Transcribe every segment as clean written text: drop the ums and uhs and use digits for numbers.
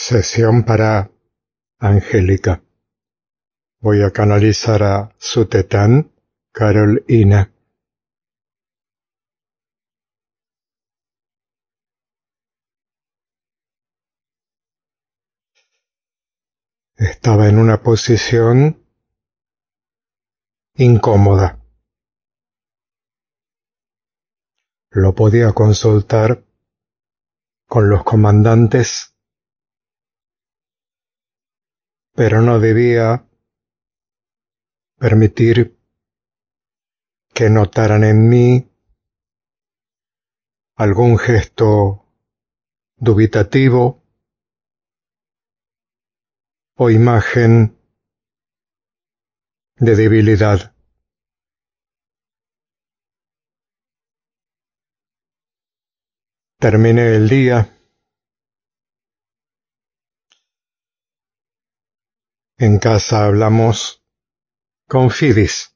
Sesión para Angélica. Voy a canalizar a Sutetán, Carol Ina. Estaba en una posición incómoda. Lo podía consultar con los comandantes, pero no debía permitir que notaran en mí algún gesto dubitativo o imagen de debilidad. Terminé el día. En casa hablamos con Fidis.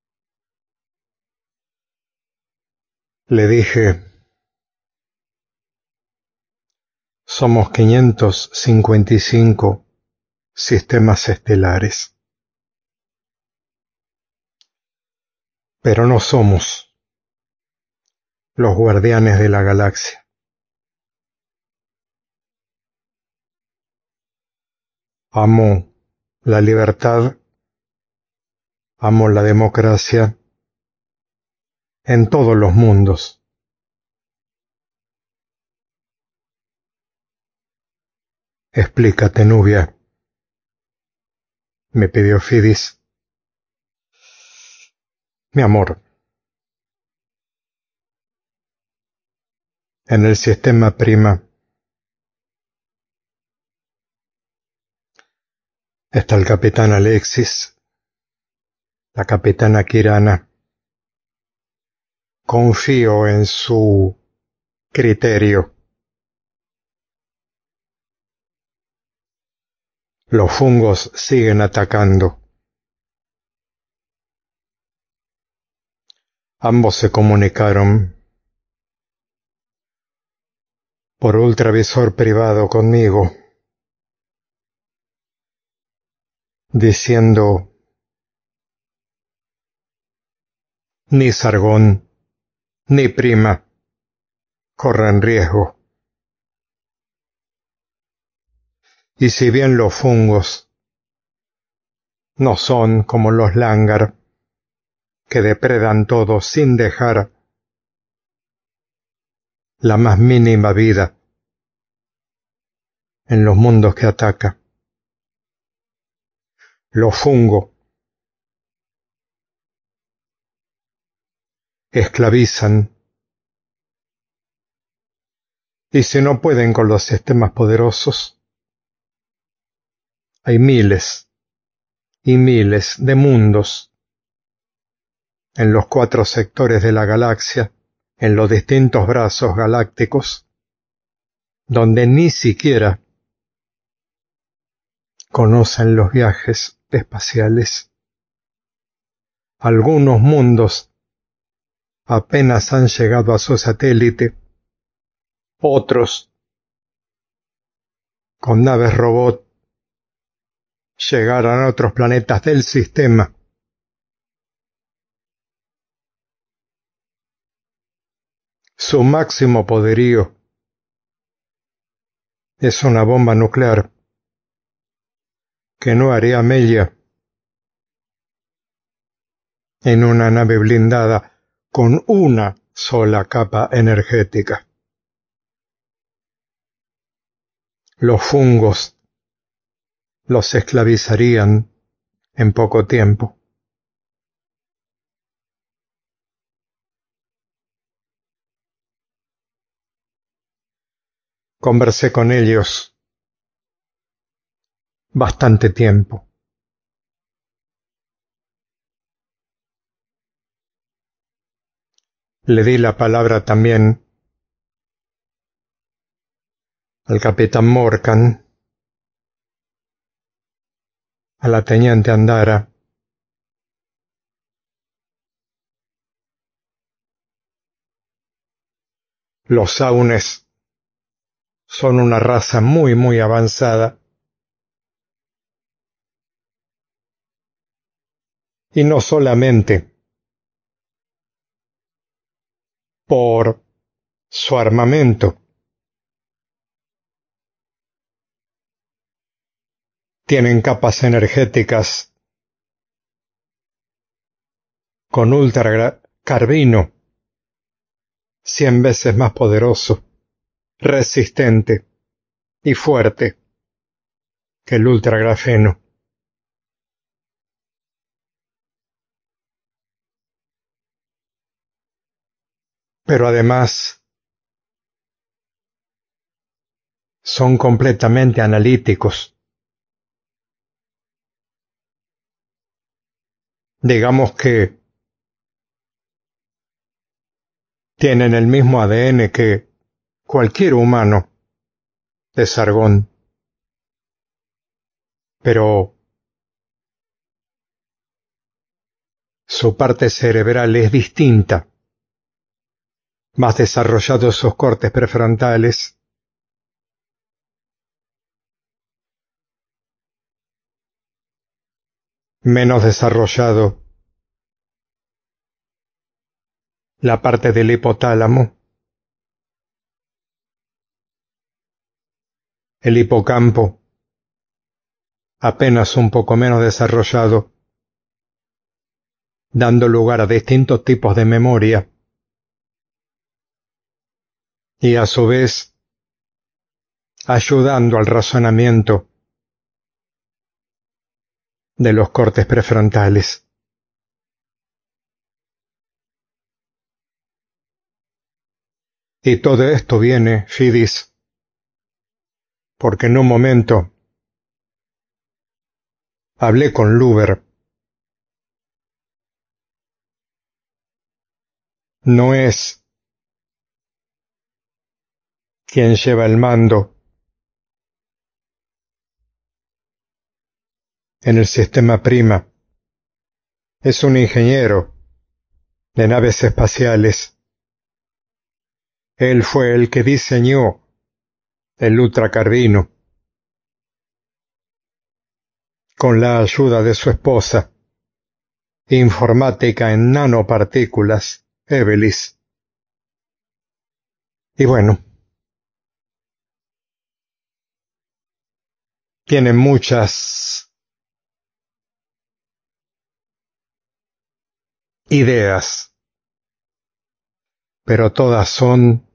Le dije: somos 555 sistemas estelares, pero no somos los guardianes de la galaxia. Amo la libertad, amo la democracia en todos los mundos. Explícate, Nubia, me pidió Fidis. Mi amor, en el sistema Prima está el capitán Alexis, la capitana Kirana. Confío en su criterio. Los fungos siguen atacando. Ambos se comunicaron por ultravisor privado conmigo, diciendo: ni Sargón ni Prima corren riesgo. Y si bien los fungos no son como los Langar, que depredan todo sin dejar la más mínima vida en los mundos que ataca, los fungos esclavizan, y si no pueden con los sistemas poderosos, hay miles y miles de mundos en los 4 sectores de la galaxia, en los distintos brazos galácticos, donde ni siquiera conocen los viajes espaciales. Algunos mundos apenas han llegado a su satélite, otros, con naves robot, llegarán a otros planetas del sistema. Su máximo poderío es una bomba nuclear que no haría mella en una nave blindada con una sola capa energética. Los fungos los esclavizarían en poco tiempo. Conversé con ellos bastante tiempo. Le di la palabra también al capitán Morgan, a la teniente Andara, los Saunes son una raza muy, muy avanzada. Y no solamente por su armamento, tienen capas energéticas con ultracarbino 100 veces más poderoso, resistente y fuerte que el ultragrafeno. Pero además son completamente analíticos. Digamos que tienen el mismo ADN que cualquier humano de Sargón, pero su parte cerebral es distinta, más desarrollados sus cortes prefrontales, menos desarrollado la parte del hipotálamo, el hipocampo apenas un poco menos desarrollado, dando lugar a distintos tipos de memoria y a su vez ayudando al razonamiento de los cortes prefrontales. Y todo esto viene, Fidis, porque en un momento hablé con Luber. No es quien lleva el mando en el sistema Prima. Es un ingeniero de naves espaciales. Él fue el que diseñó el ultracarbino con la ayuda de su esposa, informática en nanopartículas, Evelis. Y bueno, tiene muchas ideas, pero todas son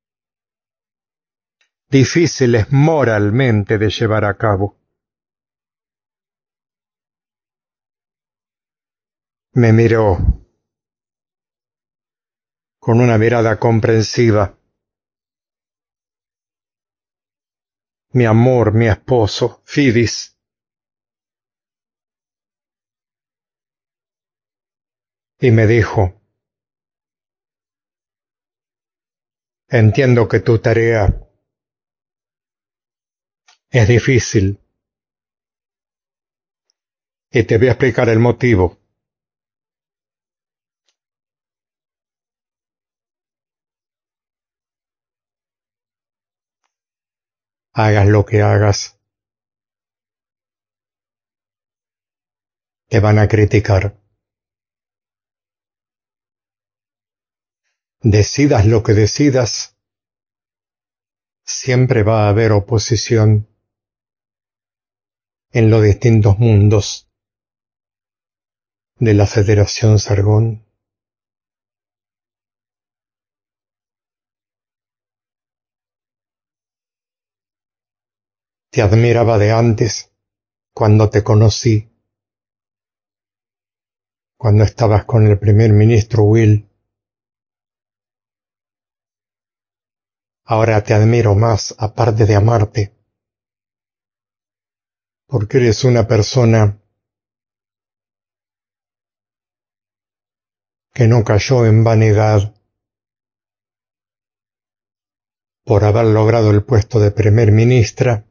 difíciles moralmente de llevar a cabo. Me miró con una mirada comprensiva. Mi amor, mi esposo, Fidis. Y me dijo, entiendo que tu tarea es difícil y te voy a explicar el motivo. Hagas lo que hagas, te van a criticar. Decidas lo que decidas, siempre va a haber oposición en los distintos mundos de la Federación Sargón. Te admiraba de antes, cuando te conocí, cuando estabas con el primer ministro Will. Ahora te admiro más, aparte de amarte, porque eres una persona que no cayó en vanidad por haber logrado el puesto de primer ministra.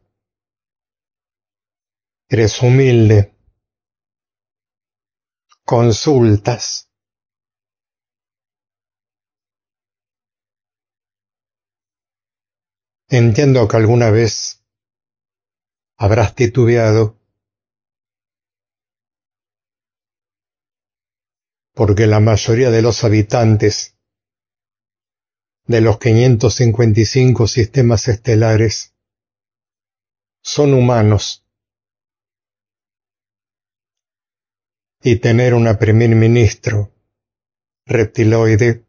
Eres humilde, consultas, Entiendo que alguna vez habrás titubeado porque la mayoría de los habitantes de los 555 sistemas estelares son humanos y tener una primer ministro reptiloide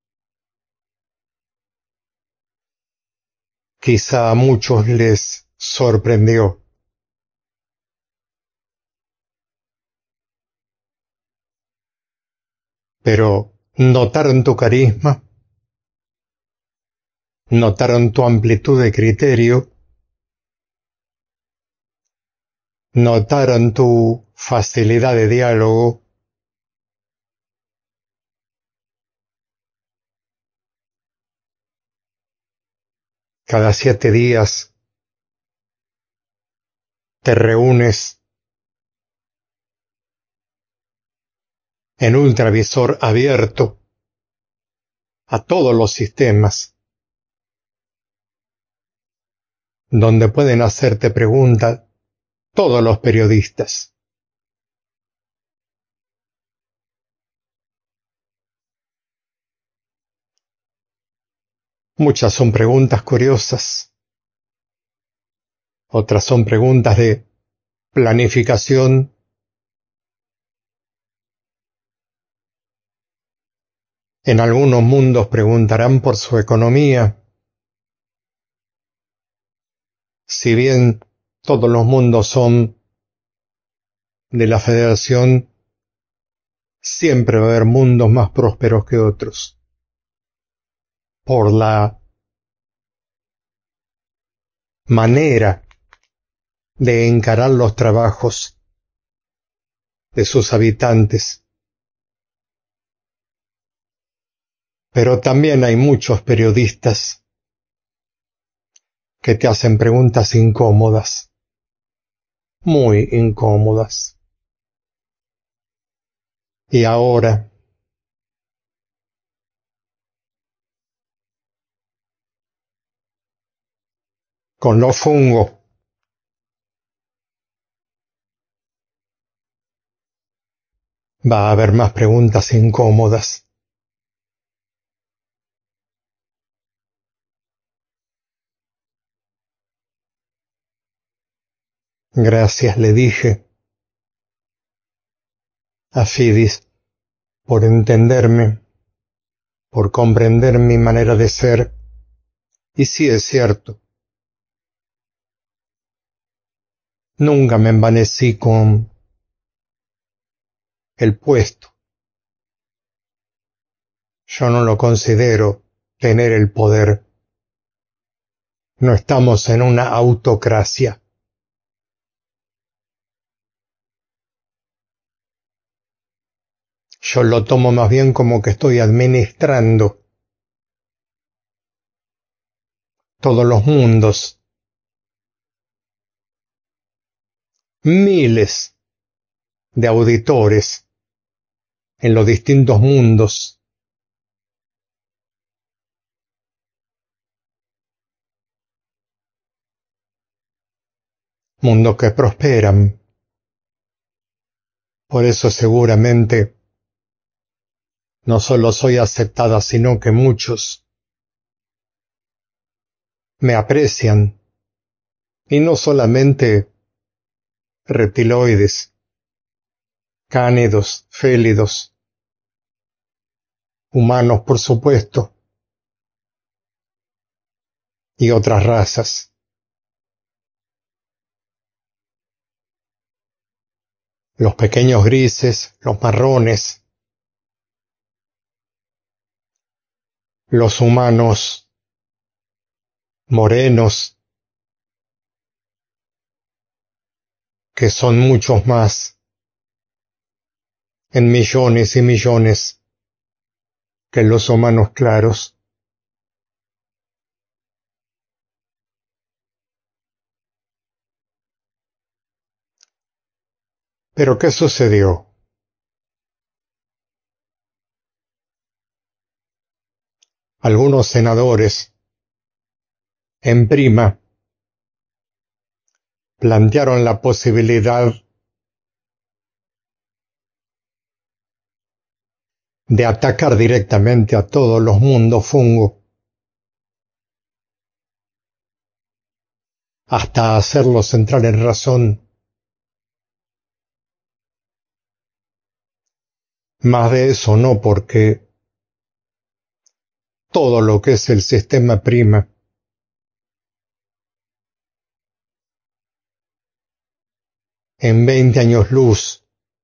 quizá a muchos les sorprendió. Pero notaron tu carisma, notaron tu amplitud de criterio, notaron tu facilidad de diálogo, cada 7 días te reúnes en ultravisor abierto a todos los sistemas, donde pueden hacerte preguntas todos los periodistas. Muchas son preguntas curiosas, otras son preguntas de planificación, en algunos mundos preguntarán por su economía. Si bien todos los mundos son de la Federación, siempre va a haber mundos más prósperos que otros, por la manera de encarar los trabajos de sus habitantes. Pero también hay muchos periodistas que te hacen preguntas incómodas, muy incómodas. Y ahora, con los fungos, va a haber más preguntas incómodas. Gracias, le dije a Fidis, por entenderme, por comprender mi manera de ser. Y sí es cierto, nunca me envanecí con el puesto. Yo no lo considero tener el poder. No estamos en una autocracia. Yo lo tomo más bien como que estoy administrando todos los mundos, miles de auditores en los distintos mundos, mundos que prosperan. Por eso seguramente no solo soy aceptada, sino que muchos me aprecian, y no solamente reptiloides, cánidos, félidos, humanos por supuesto, y otras razas. Los pequeños grises, los marrones, los humanos morenos, que son muchos más, en millones y millones, que los humanos claros. Pero ¿qué sucedió? Algunos senadores En Prima plantearon la posibilidad de atacar directamente a todos los mundos fungo, hasta hacerlos entrar en razón. Más de eso no, porque todo lo que es el sistema Prima en 20 años luz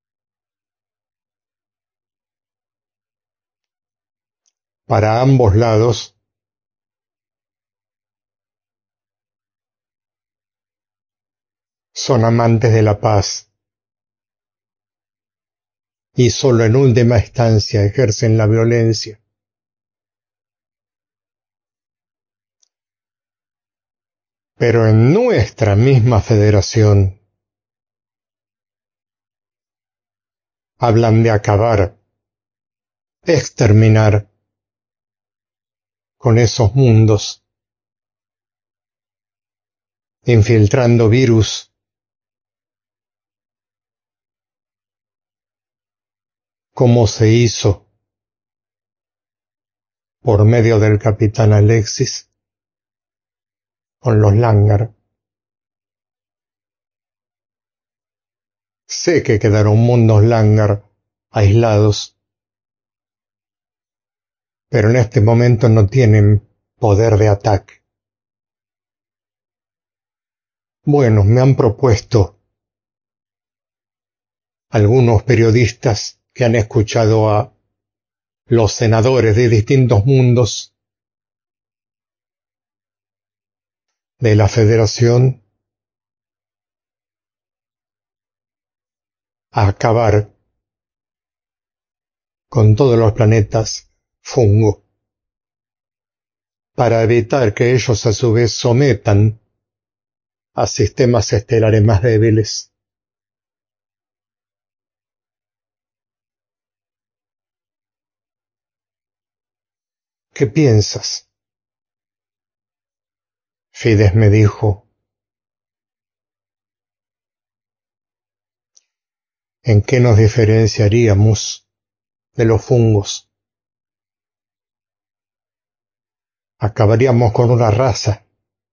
para ambos lados son amantes de la paz y solo en última instancia ejercen la violencia. Pero en nuestra misma federación hablan de acabar, exterminar con esos mundos, infiltrando virus, como se hizo por medio del capitán Alexis con los Langar. Sé que quedaron mundos Langar aislados, pero en este momento no tienen poder de ataque. Bueno, me han propuesto algunos periodistas que han escuchado a los senadores de distintos mundos de la Federación a acabar con todos los planetas fungo, para evitar que ellos a su vez sometan a sistemas estelares más débiles. ¿Qué piensas? Fides me dijo. ¿En qué nos diferenciaríamos de los fungos? Acabaríamos con una raza.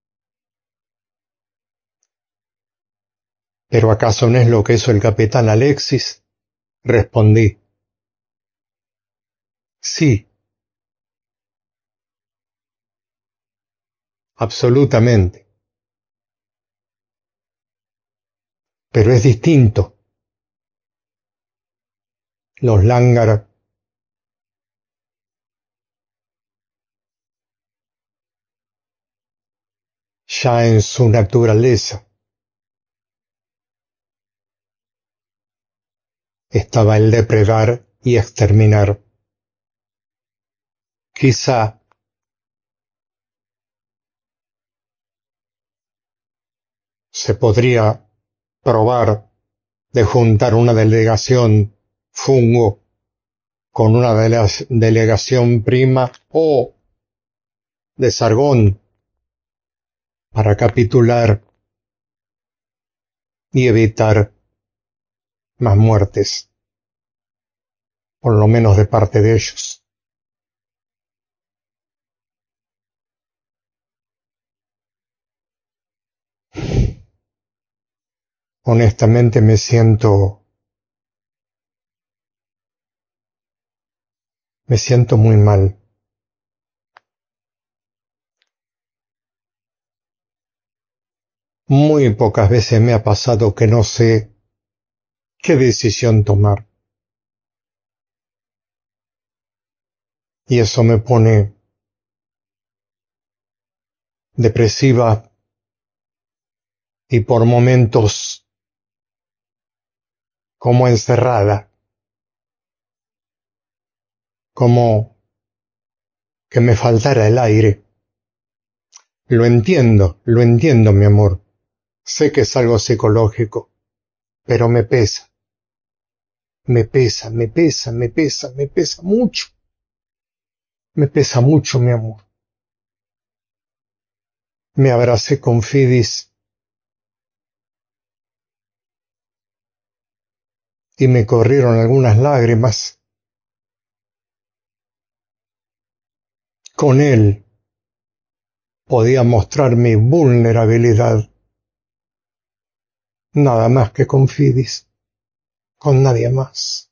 ¿Pero acaso no es lo que hizo el capitán Alexis? Respondí. Sí, absolutamente. Pero es distinto. Los Langar ya en su naturaleza estaba el depredar y exterminar. Quizá se podría probar de juntar una delegación fungo con una delegación prima o de Sargón para capitular y evitar más muertes, por lo menos de parte de ellos. Honestamente me siento muy mal. Muy pocas veces me ha pasado que no sé qué decisión tomar. Y eso me pone depresiva y por momentos como encerrada, como que me faltara el aire. Lo entiendo, mi amor. Sé que es algo psicológico, pero me pesa mucho. Me pesa mucho, mi amor. Me abracé con Fidis y me corrieron algunas lágrimas. Con él podía mostrar mi vulnerabilidad, nada más que con Fidis, con nadie más.